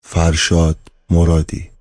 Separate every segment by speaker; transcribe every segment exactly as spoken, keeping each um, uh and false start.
Speaker 1: فرشاد مرادی.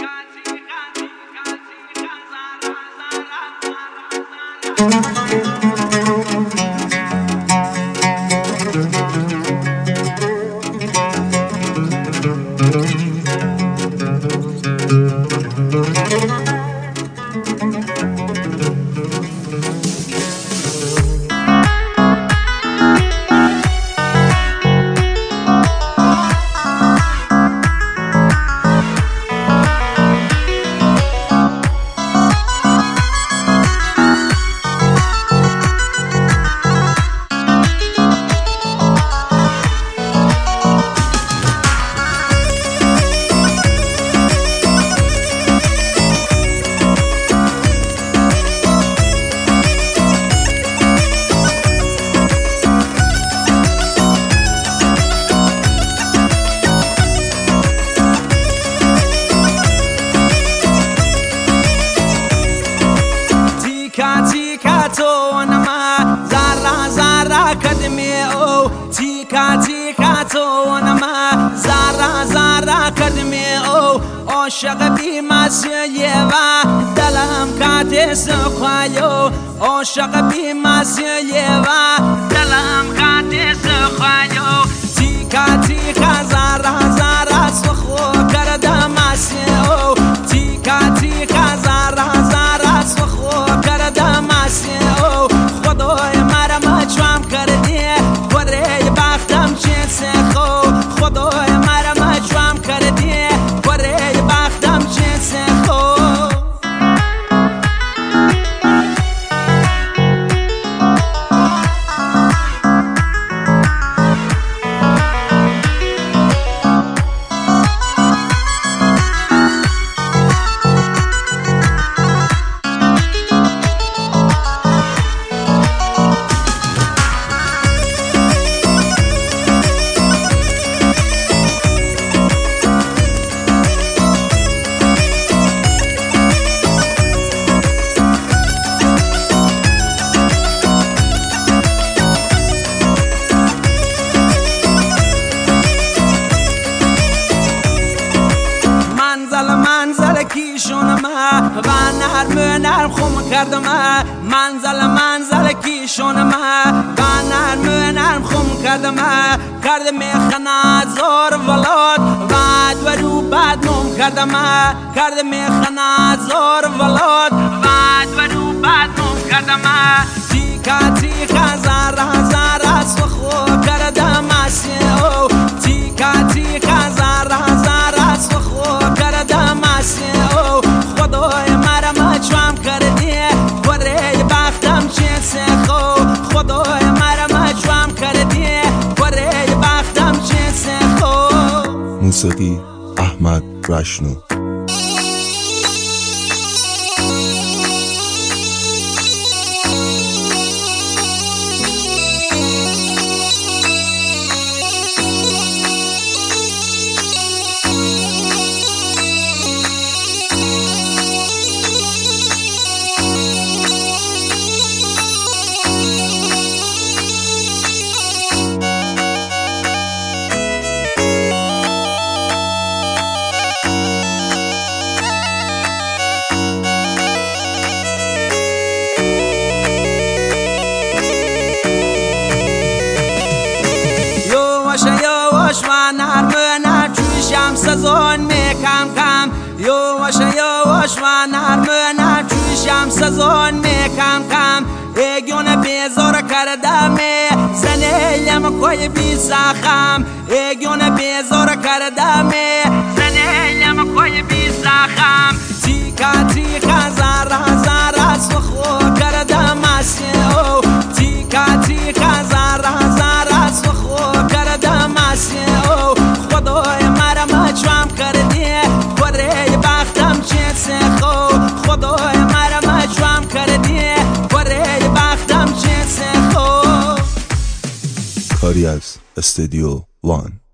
Speaker 2: تیکا تو نما زارا زارا کدمی او تیکا تیکا تو نما زارا زارا کدمی او عاشق بی مسیوا دلم کاته سخایو عاشق بی مسیوا دلم کاته سخایو تیکا تیکا زارا زارا سخو کردم مسیو تیکا تیکا زارا زارا سخو کردم مسیو خدای مرا مجوام کردی وره بختم چه خو خدای مرا مجوام کردی وره بختم چه خو منزل کیشون ما و نرم نرم خم کردم منزل منزل کیشون ما و نرم نرم خم کردم کرد میخنا زار ولاد بعد و رو بعد نم کردم کرد میخنا زار ولاد بعد و رو بعد نم کردم تیکا تیکا زارا زارا سخو کردم مسیو تیکا تیکا زارا زارا سخو کردم مسیو خدای مرا مجوام کردی وره بختم چه خو خدای مرا مجوام کردی وره بختم چه خو.
Speaker 1: موسیقی احمد رشنو.
Speaker 2: یواش و نرم نرم چوشم سزون میکم کم یواش یواش و نرم نرم چوشم سزون میکم کم ایگون بیزار کردم زنیم کوی بی سخم ایگون بیزار کردم زنیم کوی بی سخم تیکا تیکا زارا زارا سخو کردم مسیو تیکا تیکا زارا زارا سخو کردم مسیو خدای مرا مجوام کردی وره بختم چه خو خدای مرا مجوام کردی وره بختم چه خو.
Speaker 1: کاری از استودیو وان.